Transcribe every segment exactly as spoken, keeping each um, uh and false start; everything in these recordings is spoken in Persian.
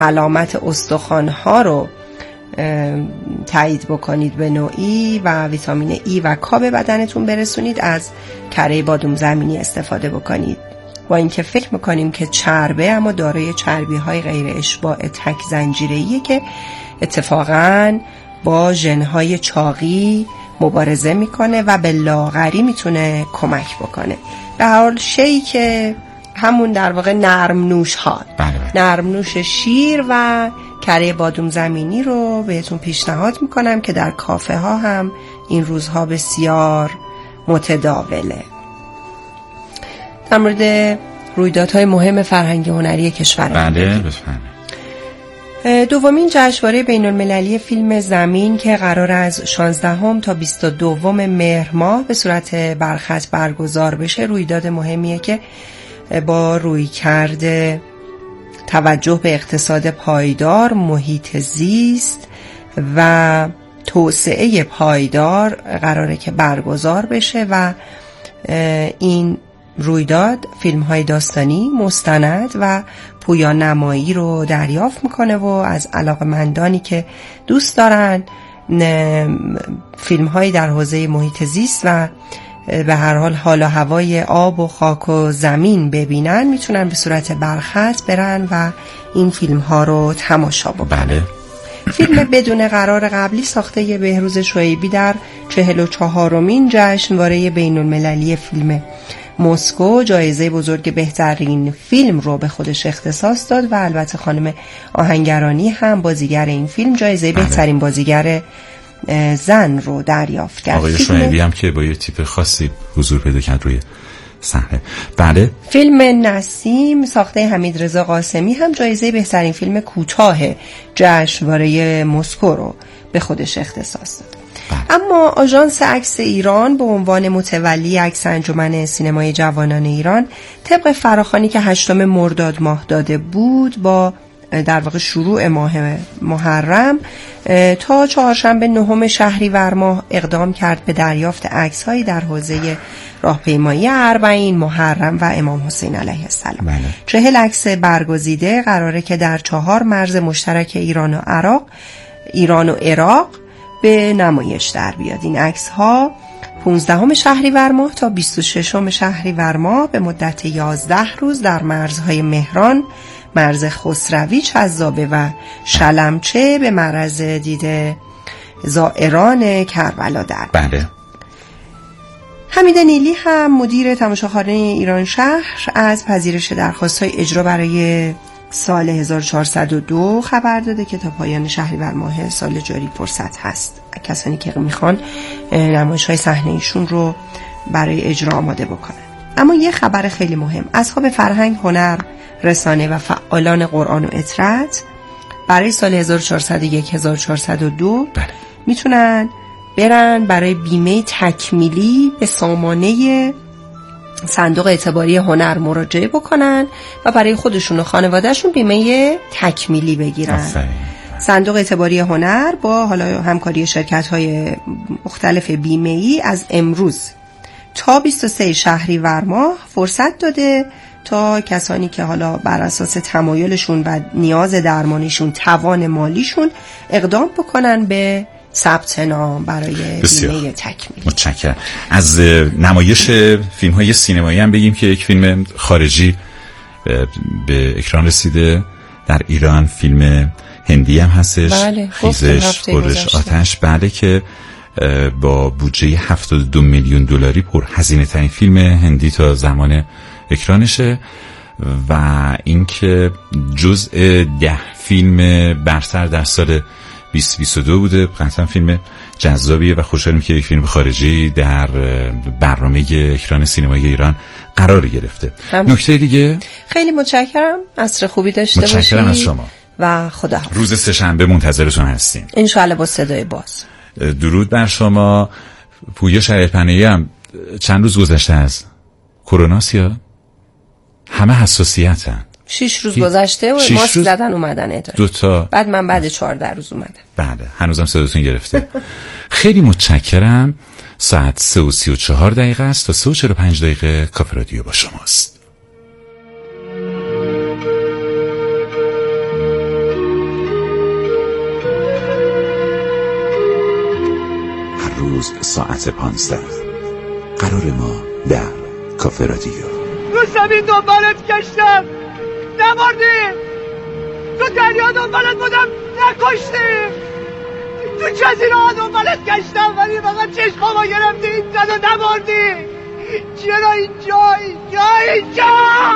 علامت استخوان‌ها رو تایید بکنید به نوعی و ویتامین ای و کا به بدنتون برسونید، از کره بادوم زمینی استفاده بکنید. با اینکه فکر میکنیم که چربه، اما دارای چربی‌های غیر اشباع تک زنجیره‌ایه که اتفاقاً با ژن‌های چاقی مبارزه میکنه و به لاغری میتونه کمک بکنه. به هر حال شیء که همون در واقع نرم نوش ها، نرم نوش شیر و کره بادوم زمینی رو بهتون پیشنهاد میکنم که در کافه ها هم این روزها بسیار متداوله. در مورد رویدادهای مهم فرهنگی هنری کشور بله بفرمایید. دومین جشنواره بین المللی فیلم زمین که قرار از شانزدهم تا بیست و دوم مهر ماه به صورت برخط برگزار بشه، رویداد مهمیه که با رویکرد توجه به اقتصاد پایدار، محیط زیست و توسعه پایدار قراره که برگزار بشه و این رویداد فیلم های داستانی، مستند و پویان نمایی رو دریافت میکنه و از علاقه‌مندانی که دوست دارن فیلم های در حوزه محیط زیست و به هر حال حال و هوای آب و خاک و زمین ببینن، میتونن به صورت برخط برن و این فیلم ها رو تماشا بکنن. بله. فیلم بدون قرار قبلی ساخته بهروز شعیبی در چهل و چهارمین جشنواره بین المللی فیلم مسکو جایزه بزرگ بهترین فیلم رو به خودش اختصاص داد و البته خانم آهنگرانی هم بازیگر این فیلم جایزه بله. بهترین بازیگر زن رو دریافت کرد. آقای شعیبی هم که با یه تیپ خاصی حضور پیدا کرد روی صحنه. بله. فیلم نسیم ساخته حمیدرضا قاسمی هم جایزه بهترین فیلم کوتاه جشنواره مسکو رو به خودش اختصاص داد. بله. اما آژانس عکس ایران به عنوان متولی عکس انجمن سینمای جوانان ایران طبق فراخوانی که هشتم مرداد ماه داده بود، با در واقع شروع ماه محرم تا چهارشنبه نهم شهریور ماه اقدام کرد به دریافت عکس‌هایی در حوزه راهپیمایی اربعین، محرم و امام حسین علیه السلام. بله. چهل عکس برگزیده قراره که در چهار مرز مشترک ایران و عراق، ایران و عراق به نمایش در بیاد. این عکس‌ها پانزدهم شهریور ماه تا بیست و ششم شهریور ماه به مدت یازده روز در مرزهای مهران، مرز خسروی، چذابه و شلمچه به معرض دید زائران کربلا در بیاد. بله. حمید نیلی هم مدیر تماشاخانه ایران شهر از پذیرش درخواست‌های اجرا برای سال هزار و چهارصد و دو خبر داده که تا پایان شهریور ماه سال جاری فرصت هست. کسانی که میخوان نمایش‌های صحنه‌ایشون رو برای اجرا آماده بکنن. اما یه خبر خیلی مهم: اصحاب فرهنگ، هنر، رسانه و فعالان قرآن و اطرت برای سال هزار و چهارصد و یک هزار و چهارصد و دو بله. میتونن برن برای بیمه تکمیلی به سامانه صندوق اعتباری هنر مراجعه بکنن و برای خودشون و خانوادهشون بیمه تکمیلی بگیرن. آفرین. صندوق اعتباری هنر با حالا همکاری شرکت‌های مختلف بیمه‌ای از امروز تا بیست و سوم شهریور ماه فرصت داده تا کسانی که حالا بر اساس تمایلشون و نیاز درمانیشون، توان مالیشون اقدام بکنن به ثبت نام برای بیمه تکمیلی. متشکرم. از نمایش فیلم های سینمایی هم بگیم که یک فیلم خارجی به اکران رسیده در ایران، فیلم هندی هم هستش. بله. خیزش برش آتش. بله، که با بودجه هفتاد و دو میلیون دلاری پر هزینه ترین فیلم هندی تا زمان اکرانشه و اینکه جزء ده فیلم برتر در سال بیست بیست و دو بوده. قطعا فیلم جذابیه و خوشحالیم که یک فیلم خارجی در برنامه اکران سینمای ایران قرار گرفته. نکته دیگه؟ خیلی متشکرم، عصر خوبی داشته باشید. متشکرم از شما و خدا حافظ. روز سه‌شنبه منتظرتون هستیم انشالله با صدای باز. درود بر شما. پویا شریعت‌پناهی هم چند روز گذشته از کروناست یا همه حساسیتن. شش روز گذشته و ماسک زدن اومدن اداره. دو تا. بعد من بعد چهارده روز اومدم. بله، هنوزم صداتون گرفته. خیلی متشکرم. ساعت سه و سی و چهار دقیقه است تا سه و چهل و پنج دقیقه کافه رادیو با شماست. روز ساعت پانزده. قرار ما در کافه رادیو. رو زمین دنبالت گشتم نبردی، تو دریا دنبالت بودم نکشتی، تو جزیره ها دنبالت گشتم ولی فقط چشمامو گرفتی اینجا رو نبردی. چرا اینجا اینجا اینجا؟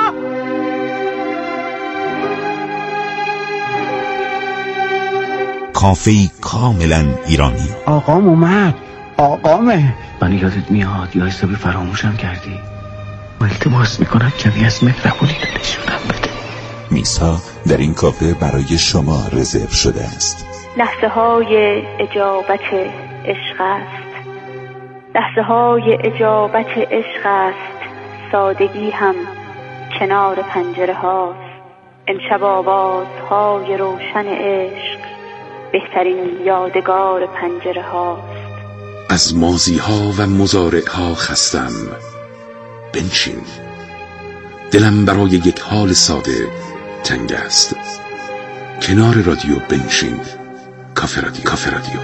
کافه‌ای کاملا ایرانی. آقام اومد، آقامه. من یادت میاد یا حسابی فراموشم کردی؟ التماس میکنم کمی از مهربونی نشونم بده. میسا در این کافه برای شما رزرو شده است. لحظه های اجابت عشق است، لحظه های اجابت عشق است، سادگی هم کنار پنجره هاست. امشب آواز های روشن عشق بهترین یادگار پنجره هاست. از ماضی ها و مضارع ها خستم، بنشین، دلم برای یک حال ساده تنگ است. کنار رادیو بنشین. کافه رادیو. کافه رادیو.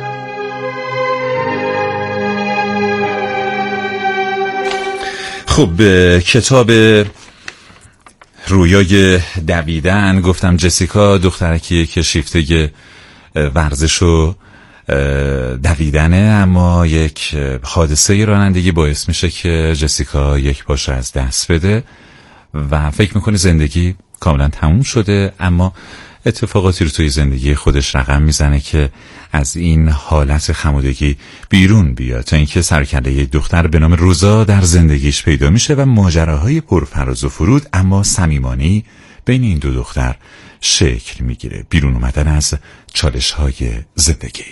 خب کتاب رویای دویدن، گفتم جسیکا دخترکی که شیفته ورزش و دویدنه، اما یک حادثه رانندگی باعث میشه که جسیکا یک پاش از دست بده و فکر میکنه زندگی کاملا تموم شده، اما اتفاقاتی رو توی زندگی خودش رقم میزنه که از این حالت خمودگی بیرون بیاد، تا اینکه سرکله یک دختر به نام روزا در زندگیش پیدا میشه و ماجراهای پرفراز و فرود اما صمیمانه‌ای بین این دو دختر شکل میگیره. بیرون اومدن از چالش‌های زندگی.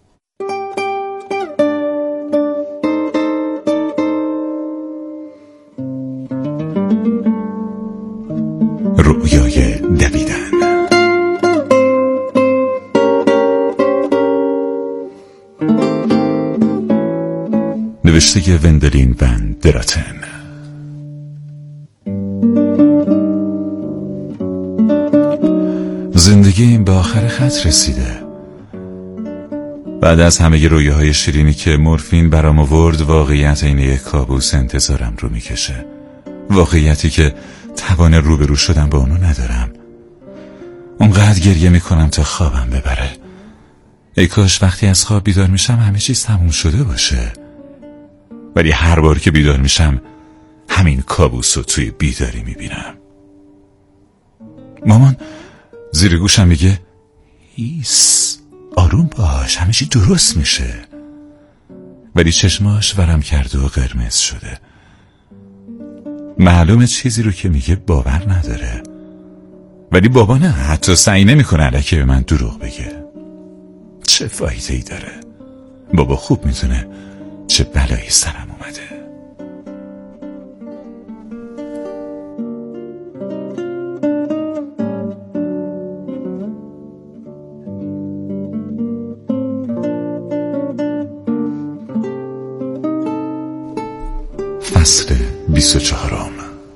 رویای دویدن. نوشته وندلین ون دراتن. زندگی به آخر خط رسیده. بعد از همه رویاهای شیرینی که مورفین برام آورد، واقعیت این یک کابوس انتظارم رو میکشه. واقعیتی که توان روبرو شدن با اونو ندارم. اونقدر گریه میکنم تا خوابم ببره. ای کاش وقتی از خواب بیدار میشم همه چیز تموم شده باشه. ولی هر بار که بیدار میشم همین کابوس رو توی بیداری میبینم. مامان زیر گوشم میگه ایس آروم باش، همه چی درست میشه. ولی چشماش ورم کرده و قرمز شده. معلومه چیزی رو که میگه باور نداره، ولی بابا نه، حتی سعی نمیکنه الکی به من دروغ بگه. چه فایده ای داره؟ بابا خوب میدونه چه بلایی سرم اومده. فصل بیست و چهارم.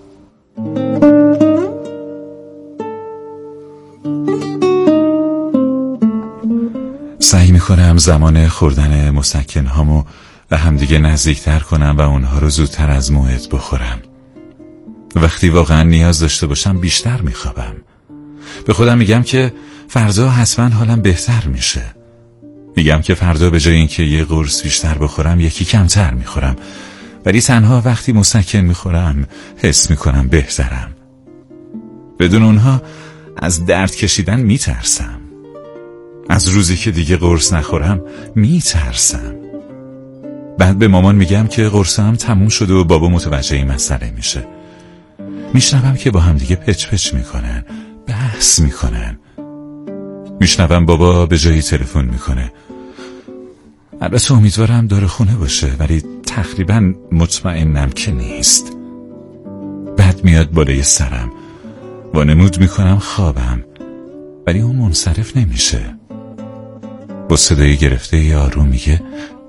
سعی میکنم زمان خوردن مسکن هامو و همدیگه نزدیکتر کنم و اونها رو زودتر از موعد بخورم. وقتی واقعا نیاز داشته باشم بیشتر میخوابم. به خودم میگم که فردا حتما حالم بهتر میشه. میگم که فردا به جای اینکه یه قرص بیشتر بخورم یکی کمتر میخورم، ولی تنها وقتی مسکن میخورم حس میکنم بهترم. بدون اونها از درد کشیدن میترسم. از روزی که دیگه قرص نخورم میترسم. بعد به مامان میگم که قرصم تموم شده و بابا متوجه این مسئله میشه. میشنوم که با هم دیگه پچ پچ میکنن، بحث میکنن. میشنوم بابا به جایی تلفن میکنه. البته امیدوارم داره خونه باشه، ولی تقریبا مطمئنم که نیست. بعد میاد بالای سرم، وانمود میکنم خوابم، ولی اون منصرف نمیشه. با صدای گرفته ی آروم میگه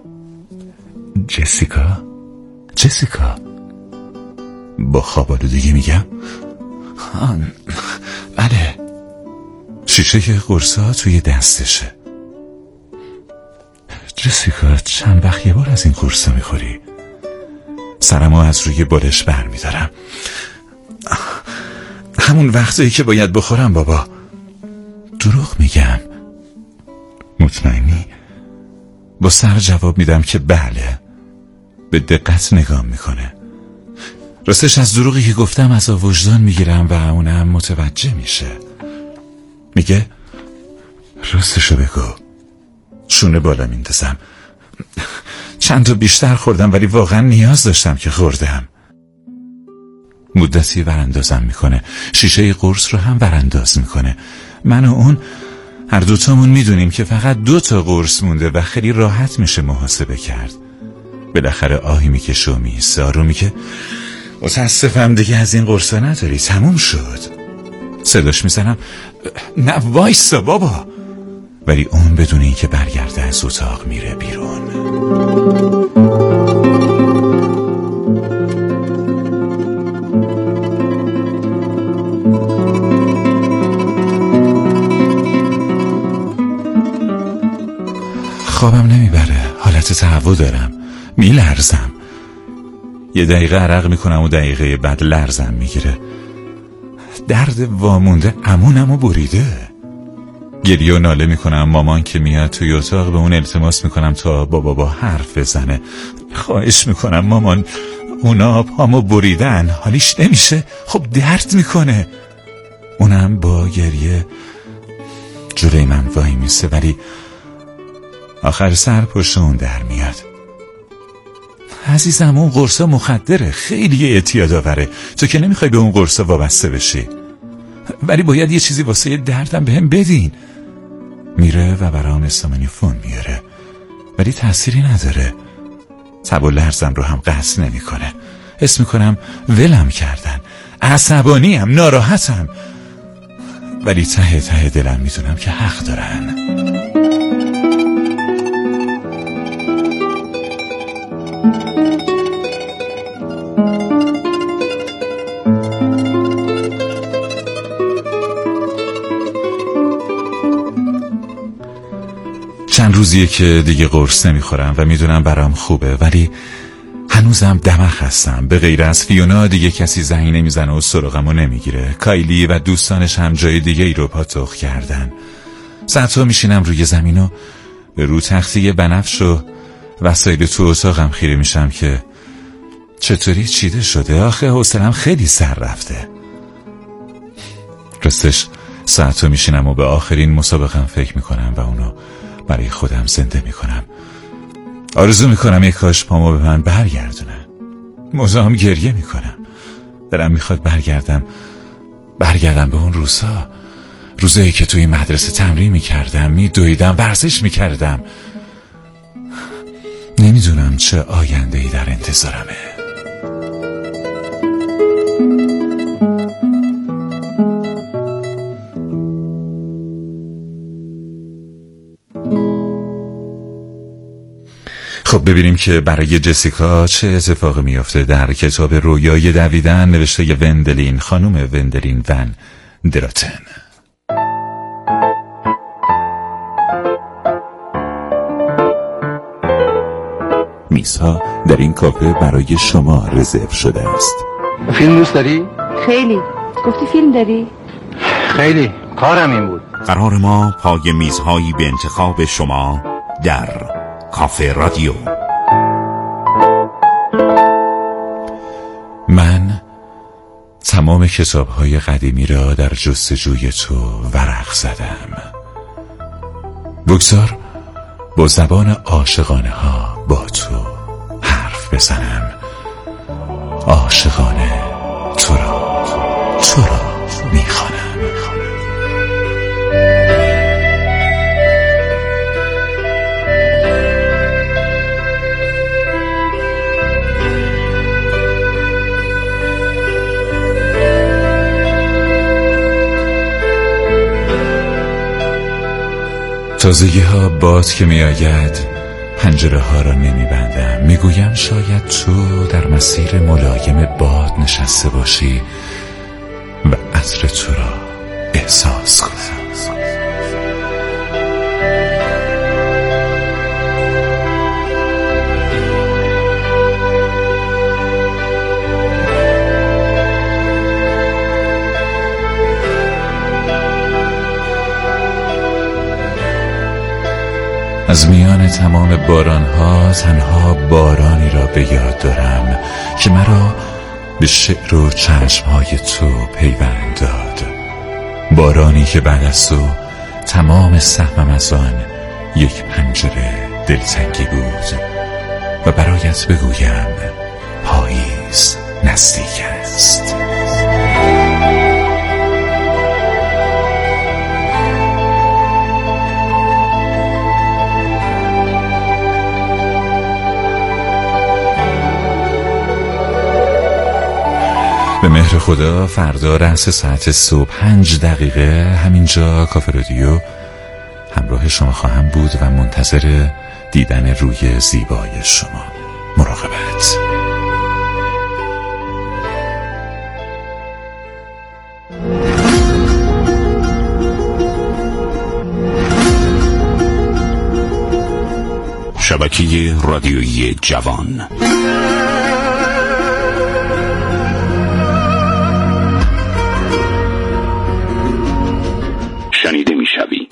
جسیکا جسیکا. با خواب آلودگی میگم بله. شیشه قرصا توی دستشه. جسیکا چند وقت یه بار از این قرصا میخوری؟ سرمو از روی بالش بر میدارم. همون وقتایی که باید بخورم بابا. دروغ میگم؟ مطمئنی؟ با سر جواب میدم که بله. به دقت نگاه میکنه. راستش از دروغی که گفتم از وجدان میگیرم و اونم متوجه میشه. میگه راستشو بگو. شونه بالا میندازم. چند تا بیشتر خوردم ولی واقعا نیاز داشتم که خوردم. مدتی وراندازم میکنه. شیشه قرص رو هم ورانداز میکنه. من و اون هر دوتامون میدونیم که فقط دو تا قرص مونده و خیلی راحت میشه محاسبه کرد. بالاخره آهی میکشه و میسه. آرومی که متاسفم دیگه از این قرصا نداری، تموم شد. صداش میزنم نه وایسا بابا. ولی اون بدون این که برگرده از اتاق میره بیرون. خوابم نمیبره. حالت تهوع دارم. میلرزم. یه دقیقه عرق میکنم و دقیقه بعد لرزم میگیره. درد وامونده امونمو بریده. گریه و ناله میکنم. مامان که میاد توی اتاق به اون التماس میکنم تا با بابا حرف بزنه. خواهش میکنم مامان، اونا پامو بریدن، حالیش نمیشه. خب درد میکنه. اونم با گریه جلوی من وای میسه ولی آخر سر پشت اون در میاد. عزیزم اون قرصا مخدره، خیلی اعتیاد آوره. تو که نمیخوای به اون قرصا وابسته بشی، ولی باید یه چیزی واسه دردم بهم بدین. میره و برام استامینوفون میاره ولی تأثیری نداره. تب و لرزم رو هم قصد نمیکنه. حس میکنم ولم کردن. عصبانیم، ناراحتم، ولی ته ته دلم میدونم که حق دارن. چند روزیه که دیگه قرص نمیخورم و میدونم برام خوبه، ولی هنوزم دمخ هستم. به غیر از فیونا دیگه کسی زنگ نمیزنه و سراغمو نمیگیره. کایلی و دوستانش هم جای دیگه ای رو پاتوق کردن. ساعتها میشینم روی زمین و به رو تختی بنفش و وسایل تو اتاقم خیره میشم که چطوری چیده شده. آخه حوصله‌ام خیلی سر رفته. راستش ساعتها میشینم و به آخرین مسابقم فکر میکنم و اونو برای خودم زنده میکنم. آرزو میکنم یک کاش پامو به من برگردونه. مزاحم گریه میکنم. دلم میخواد برگردم برگردم به اون روزا. روزایی که توی مدرسه تمرین میکردم، میدویدم، ورزش میکردم. نمیدونم چه آینده‌ای در انتظارمه. خب ببینیم که برای جسیکا چه اتفاقی میافته. در کتاب رویای دویدن نوشته وندلین، خانم وندلین ون دراتن. میزها در این کافه برای شما رزرو شده است. فیلم دوست داری؟ خیلی. گفتی فیلم داری؟ خیلی. کارم این بود. قرار ما پای میزهایی به انتخاب شما در کافه رادیو. من تمام کتاب‌های قدیمی را در جستجوی تو ورق زدم. بگذار با زبان عاشقانه ها با تو حرف بزنم. عاشقانه تو را تو را میخوانم. تازگی ها باد که می آید پنجره ها را نمی بندم. می گویم شاید تو در مسیر ملایم باد نشسته باشی و عطر تو را احساس کنم. از میان تمام بارانها تنها بارانی را به یاد دارم که مرا به شعر و چشمهای تو پیوند داد. بارانی که بعد از تو تمام سهمم از آن یک پنجره دلتنگی بود و برایت بگویم پاییز نزدیک است. به مهر خدا فردا رأس ساعت صبح پنج دقیقه همینجا کافه رادیو همراه شما خواهم بود و منتظر دیدن روی زیبای شما. مراقبت. شبکه رادیویی جوان. شنیده میشوی.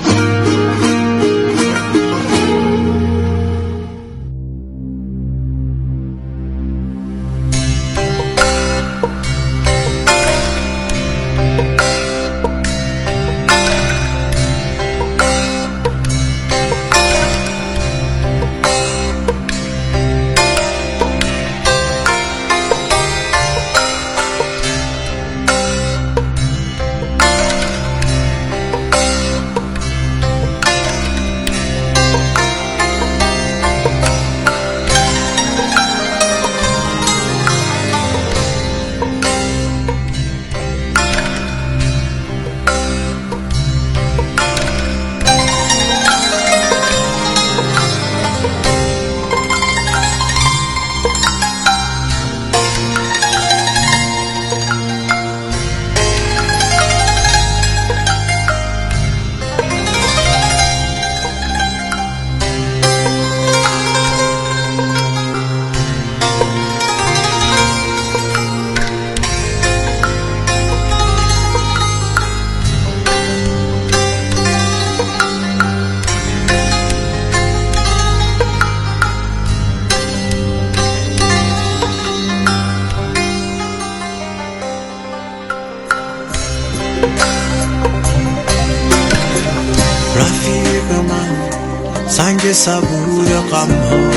رفیق من سنگ صبور غم ها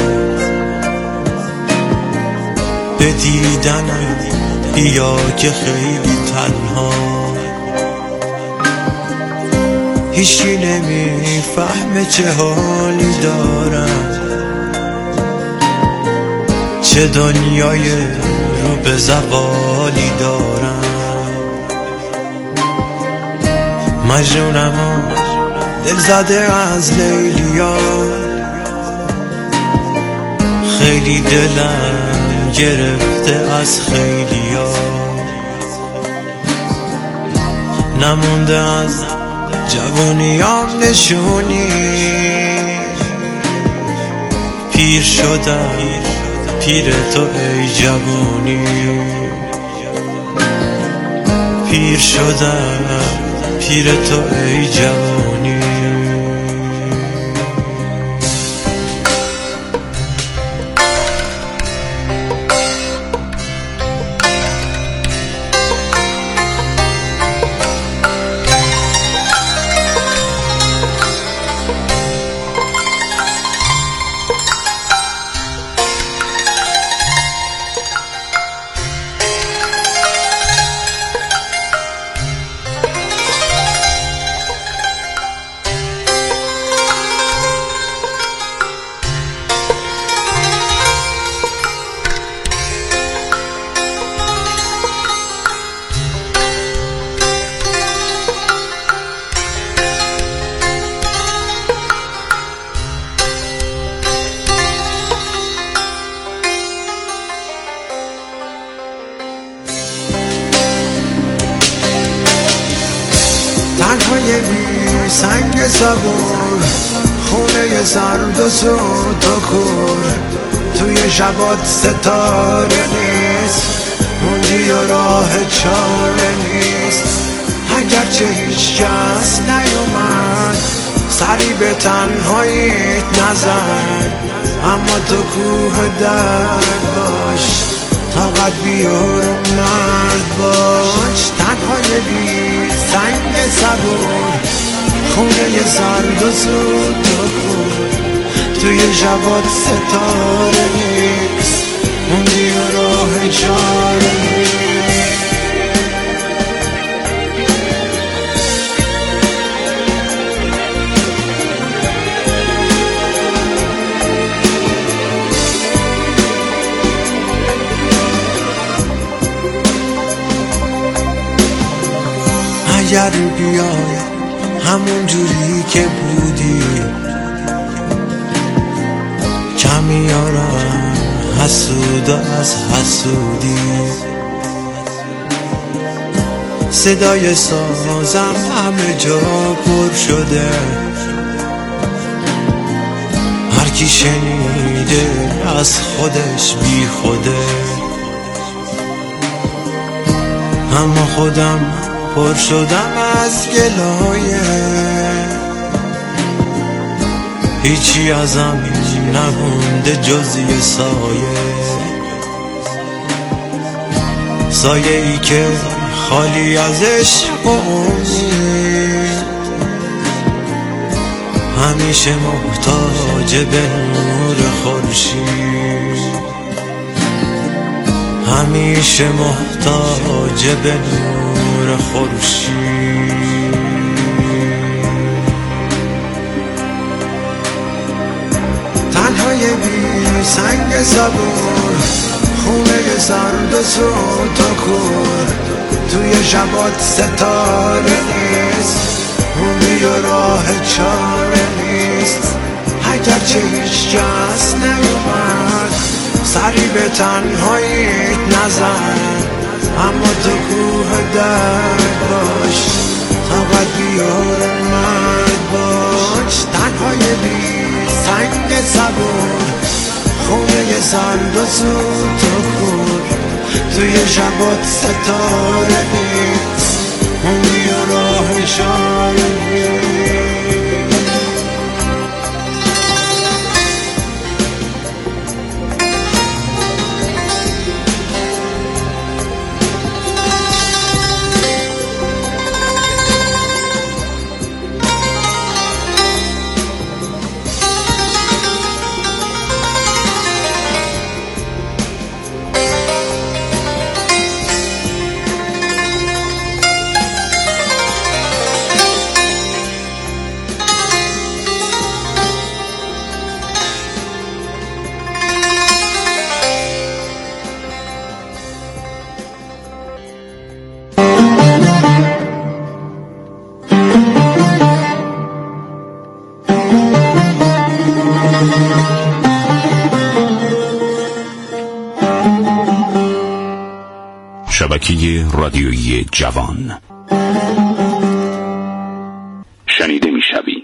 به دیدنم بیا که خیلی تنها هیچی نمیفهمه چه حالی دارم چه دنیای رو به زوالی دارم مجنونم و دل زده از لیلیا خیلی دلم گرفته از خیلیا نمونده از جوونیام نشونی پیر شدم پیر تو ای جوونی پیر شدم پیر تو ای جوانی تنهای بی سنگ صبور خونه سرد و سود و کور توی شبات ستاره نیست موندی و راه چاره نیست اگرچه هیچ کس نیومد سر سری به تنهاییت نزن، اما تو کوه درد باش، طاقت بیار مرد باش. تنهای بی سنگ صبور، خونه سرد و زود تو کن، توی شبات ستاره نیست، موندی و راه چاره نیست. اگر بیای همون جوری که بودی، کمی آرام حسود از حسودی، صدای سازم همه جا پر شده، هر کی شنیده از خودش بی خوده، اما خودم پر شدم از گلایه، هیچی ازم نمونده جز یه سایه، سایه ای که خالی از عشق و امید، همیشه محتاج به نور خورشید، همیشه محتاج به نور خورشید. تنهای بی سنگ صبور، خونه سرد و سود و کور، توی شبات ستاره نیست، موندی و راه چاره نیست. اگر چه هیچ کس نیومد، سری به تنهاییت نزن، اما تو کوه درد باش، طاقت بیار مرد باش. تنهای بی سنگ صبور، خونه سرد و سود تو کور، توی شبات ستاره نیست، موندی و راه چاره نیست. شبکه رادیویی جوان شنیده میشوی.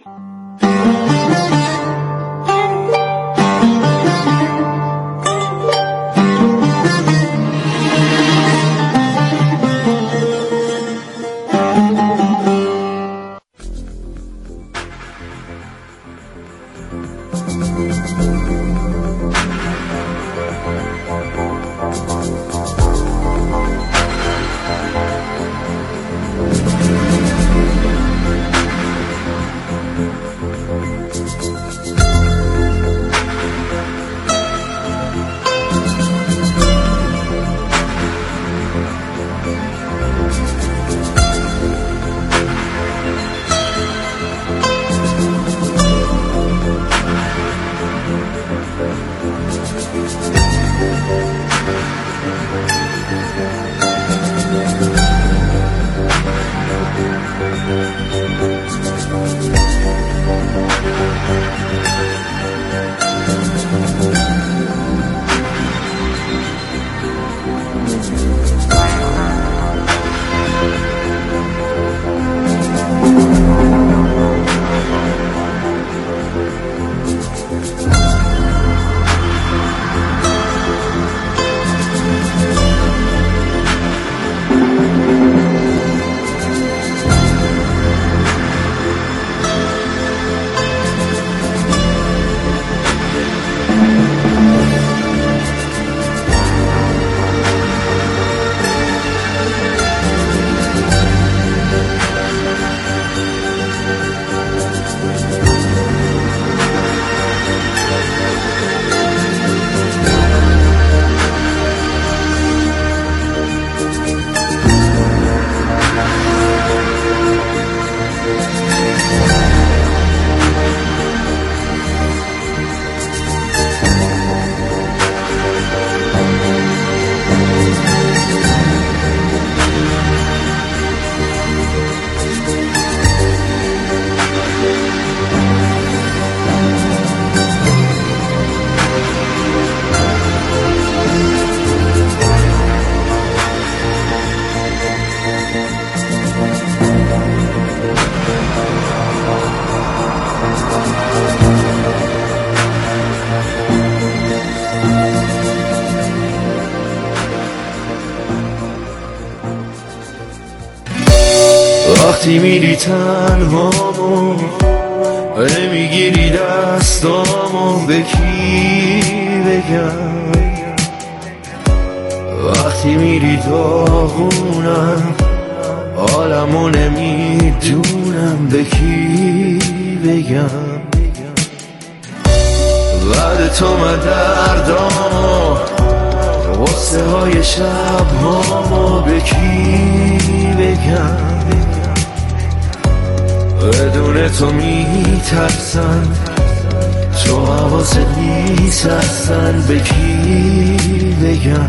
وقتی میری تنهامو میگیری دستامو به کی بگم وقتی میری داغونم عالمو نمیدونم به کی بگم بعد تو من دردامو غصه های شب هامو به کی بگم بدون تو میترسن تو حواست نیست اصلا به کی بگم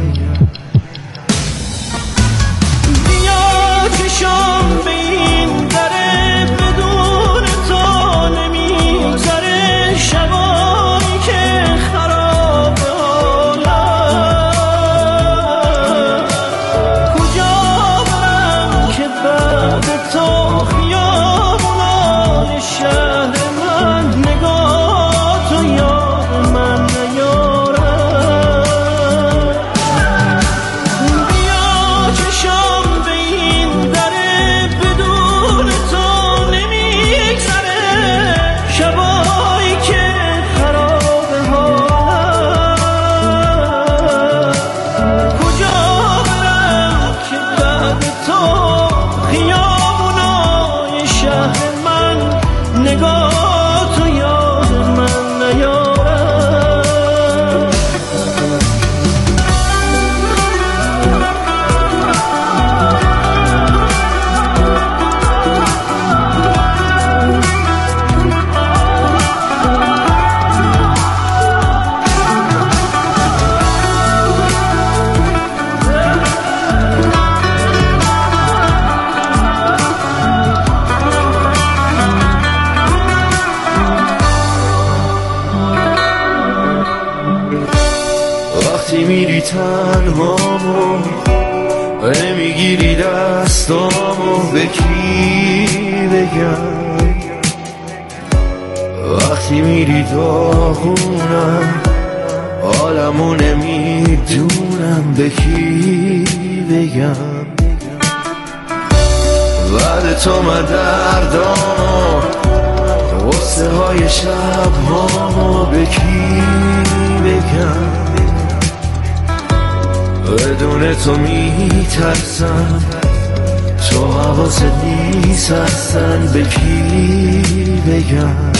بیا چشم به این دره بدون تو نمیگذره شبایی که خرابه حالم کجا برم که بعد تو خیابونای شهر من نگاه تو یاد من نیارم بیا چشم به این دره بدون تو نمیگذره شبایی که خراب حالم کجا برم که بعد تو خیابونای شهر من نگاه تو یاد من نیارم وقتی میری تنهامو نمیگیری دستامو به کی بگم وقتی میری داغونم عالمو نمیدونم به کی بگم بعد تو من دردامو غصه های شب هامو به کی بگم بدون تو میترسم تو حواست نیست اصلا به کی بگم